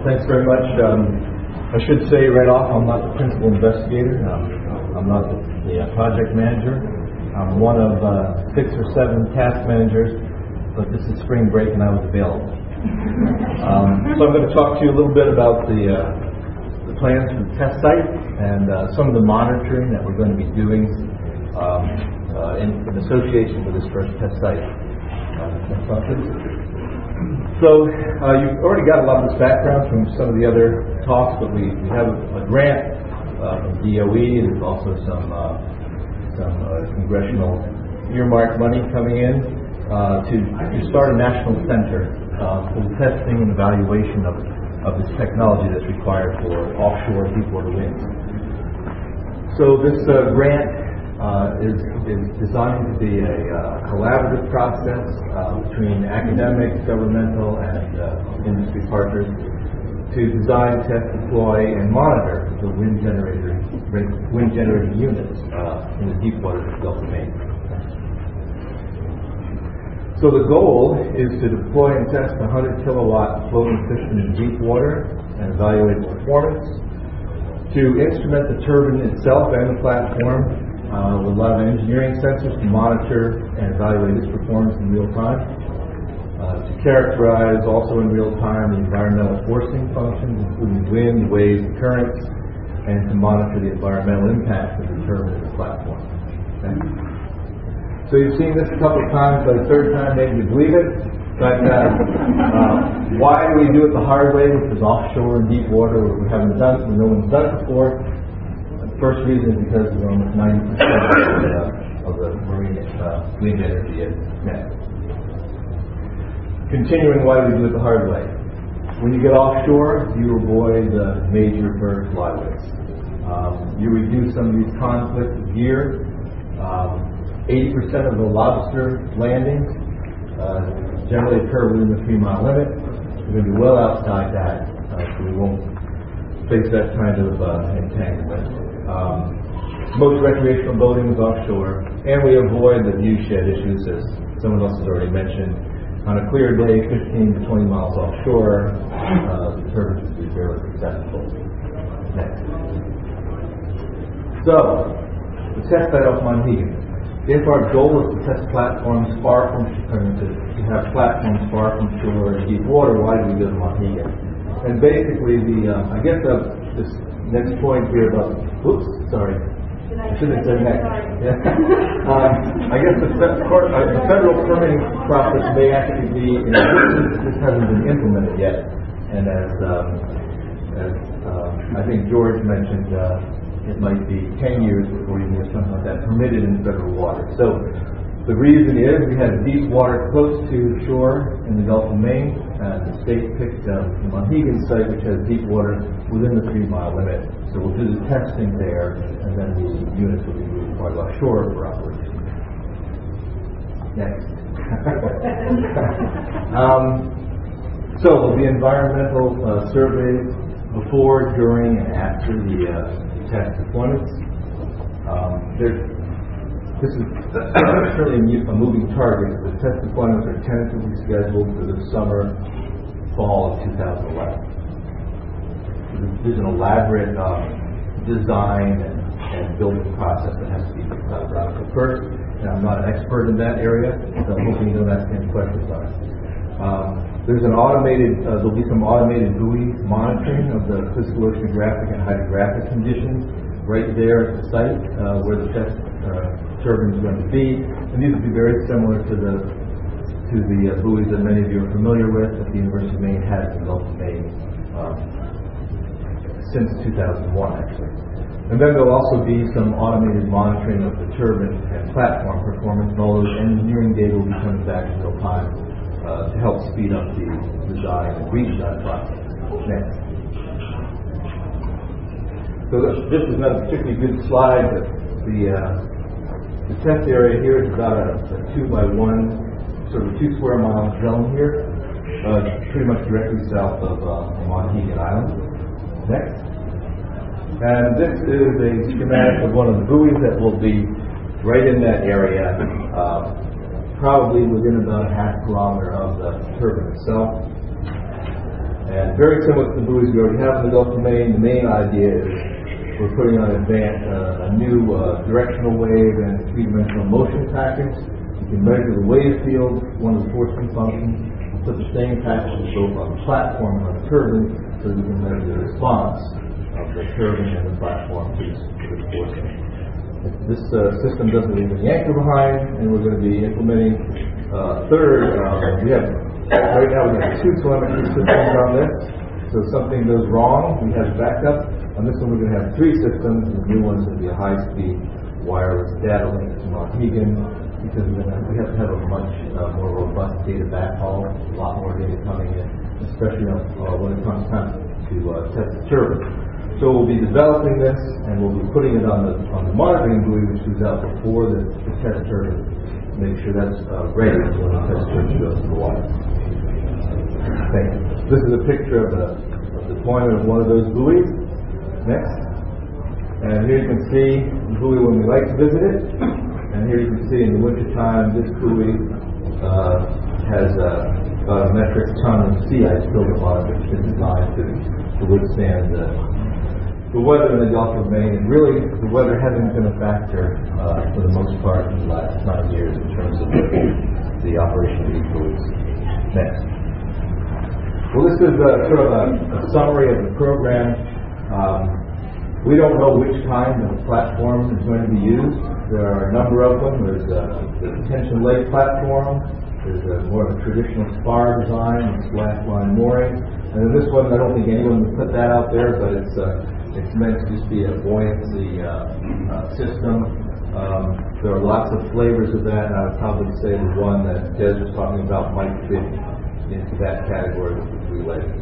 Thanks very much. I should say right off, I'm not the principal investigator. I'm not the project manager. I'm one of 6 or 7 task managers, but this is spring break and I was available. So I'm going to talk to you a little bit about the plans for the test site and some of the monitoring that we're going to be doing in association with this first test site. So you've already got a lot of this background from some of the other talks, but we have a grant from DOE. There's also some congressional earmark money coming in to start a national center for the testing and evaluation of this technology that's required for offshore deepwater wind. So this grant is designed to be a collaborative process between academic, governmental, and industry partners to design, test, deploy, and monitor the wind generating units in the deepwater Gulf of Maine. So the goal is to deploy and test a 100 kilowatt floating system in deep water and evaluate performance, to instrument the turbine itself and the platform with a lot of engineering sensors to monitor and evaluate its performance in real time, to characterize also in real time the environmental forcing functions, including wind, waves, currents, and to monitor the environmental impact of the turbine and the platform. Okay. So you've seen this a couple of times, but the third time maybe you believe it. But why do we do it the hard way, which is offshore and deep water, where no one's done it before? The first reason is because we're almost 90% of the marine wind energy is met. Continuing why we do it the hard way. When you get offshore, you avoid the major berg flyways. You reduce some of these conflicts of gear. 80% of the lobster landings generally occur within the 3-mile limit. We're going to be well outside that, so we won't face that kind of entanglement. Most recreational boating is offshore, and we avoid the view shed issues, as someone else has already mentioned. On a clear day, 15 to 20 miles offshore, the turbines will be fairly successful. Next. So, the test site off Monhegan. If our goal is to test platforms far from to have platforms far from shore and deep water, why do we go to Monhegan? And basically, I guess this next point here about, I shouldn't have said next. Yeah. I guess the federal permitting process may actually be in existence. This hasn't been implemented yet, and as I think George mentioned. It might be 10 years before you can get something like that permitted in federal water. So the reason is we had deep water close to shore in the Gulf of Maine. The state picked the Monhegan site, which has deep water within the 3-mile limit. So we'll do the testing there, and then the units will be moved farther offshore for operation. Next. So there'll be environmental surveys before, during, and after the test deployments. This is certainly a moving target. The test deployments are tentatively scheduled for the summer, fall of 2011. There's an elaborate design and building process that has to be done first. And I'm not an expert in that area, so I'm hoping you don't ask any questions on it. There's there'll be some automated buoy monitoring of the physical oceanographic and hydrographic conditions right there at the site where the test turbine is going to be. And these will be very similar to the buoys that many of you are familiar with that the University of Maine has in the Gulf of Maine since 2001, actually. And then there'll also be some automated monitoring of the turbine and platform performance, and all those engineering data will be coming back in real time to help speed up the design and redesign process. Next. So this is not a particularly good slide, but the test area here is about a 2x1, sort of 2 square mile zone here, pretty much directly south of Monhegan Island. Next. And this is a schematic of one of the buoys that will be right in that area. Probably within about a half kilometer of the turbine itself. And very similar to the buoys we already have in the Gulf of Maine, the main idea is we're putting on a new directional wave and three-dimensional motion package. You can measure the wave field, one of the forcing functions, and put the same package both on the platform and on the turbine, so we can measure the response of the turbine and the platform to this forcing. This system doesn't leave any anchor behind, and we're going to be implementing third. Right now we have 2 telemetry systems on this, so if something goes wrong, we have backup. On this one we're going to have 3 systems, and the new one's going to be a high-speed wireless data link to Mohegan, because we have to have a much more robust data backhaul, a lot more data coming in, especially when it comes time to test the turbine. So we'll be developing this, and we'll be putting it on the monitoring buoy, which goes out before the test turbine, to make sure that's ready when the test turbine goes to the water. Thank you. This is a picture of the deployment of one of those buoys. Next. And here you can see the buoy when we like to visit it. And here you can see in the wintertime, this buoy has about a metric ton of sea ice built on it, which is designed to withstand the weather in the Gulf of Maine. And really, the weather hasn't been a factor for the most part in the last 9 years in terms of the operation of these buoys. Next. Well, this is sort of a summary of the program. We don't know which kind of platform is going to be used. There are a number of them. There's the tension leg platform. There's more of a traditional spar design with slash line mooring. And then this one, I don't think anyone would put that out there, but it's meant to just be a buoyancy system. There are lots of flavors of that, and I would probably say the one that Des was talking about might fit into that category with the 3 legs.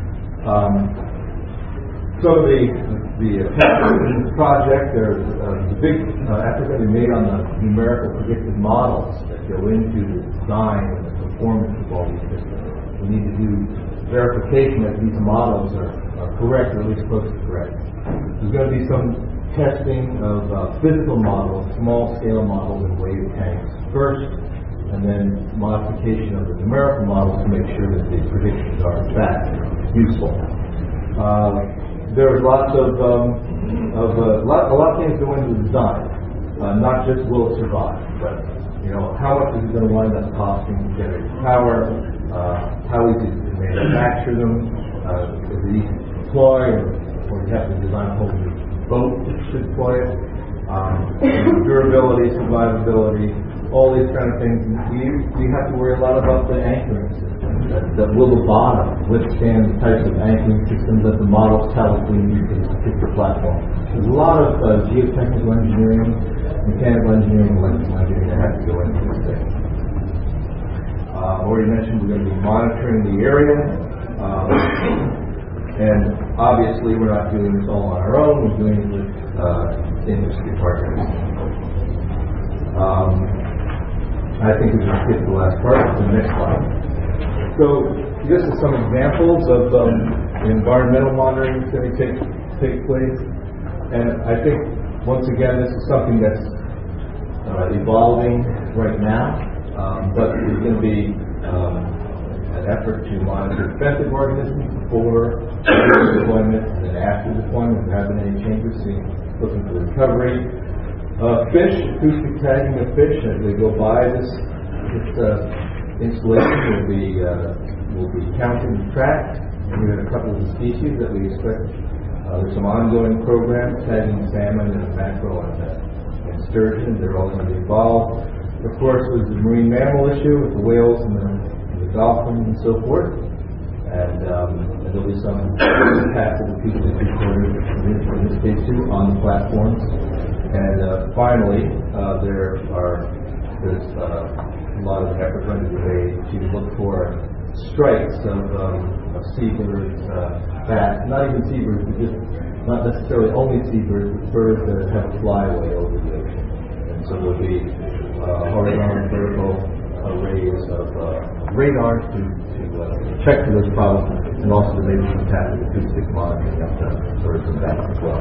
Some of the project, there's a big effort that we made on the numerical predictive models that go into the design and the performance of all these systems. We need to do verification that these models are correct, or at least close to correct. There's going to be some testing of physical models, small-scale models and wave tanks first, and then modification of the numerical models to make sure that the predictions are in fact useful. There was lots of a lot of things go into the design, not just will it survive, but how much is it going to wind up costing to generate power, how easy is it to manufacture them, is it easy to deploy, or you have to design a whole new boat to deploy it, durability, survivability, all these kind of things. You have to worry a lot about the anchoring system. That will the bottom withstand the types of anchoring systems that the models tell us we need for this particular platform. There's a lot of geotechnical engineering, mechanical engineering, electrical engineering that has to go into this thing. Already mentioned we're going to be monitoring the area. And obviously we're not doing this all on our own, we're doing it with industry partners. I think we can skip the last part to the next slide. So this is some examples of environmental monitoring that's going to take place. And I think, once again, this is something that's evolving right now, but there's going to be an effort to monitor defensive organisms before deployment and then after deployment. If there have been any changes, looking for the recovery. Fish, acoustic tagging of fish as they go by this installation will be counted and tracked. And we have a couple of the species that we expect. There's some ongoing programs tagging salmon and mackerel and sturgeon. They're all going to be involved. Of course, there's the marine mammal issue with the whales and the dolphins and so forth. And there'll be some passive acoustic recorders in this case too on the platforms. And finally, there's a lot of effort underway to look for strikes of seabirds, bats, not even seabirds, but just not necessarily only seabirds, but birds that have a flyaway over the ocean. And so there'll be horizontal and vertical arrays of radar to check for those problems, and also maybe some passive acoustic monitoring of the birds and bats as well.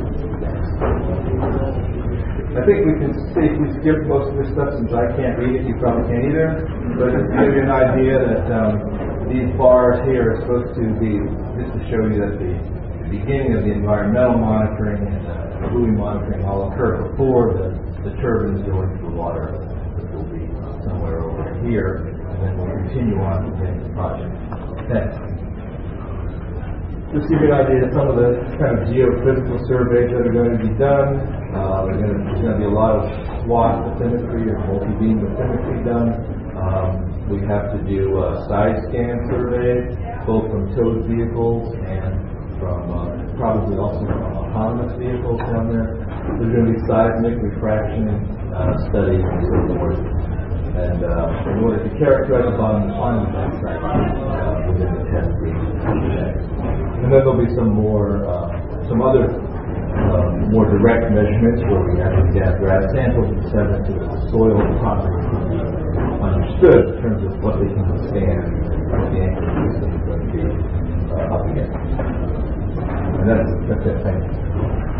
I think we can safely skip most of this stuff since I can't read it, you probably can't either, but just to give you an idea that These bars here are supposed to be just to show you that the beginning of the environmental monitoring and the buoy monitoring all occur before the turbines go into the water, which will be somewhere over here, and then we'll continue on to the end of the project. Next. Just to give you an idea of some of the kind of geophysical surveys that are going to be done. There's going to be a lot of SWOT bathymetry or multi-beam bathymetry done. We have to do side scan surveys, both from towed vehicles and from probably also from autonomous vehicles down there. There's going to be seismic refraction studies and so forth. And in order to characterize the bottom on that site within the testing. And then there'll be some other more direct measurements where we actually gather samples and send it to the soil properly understood in terms of what they can withstand, what the anchor system is going to be up against. And that's it. Thank you.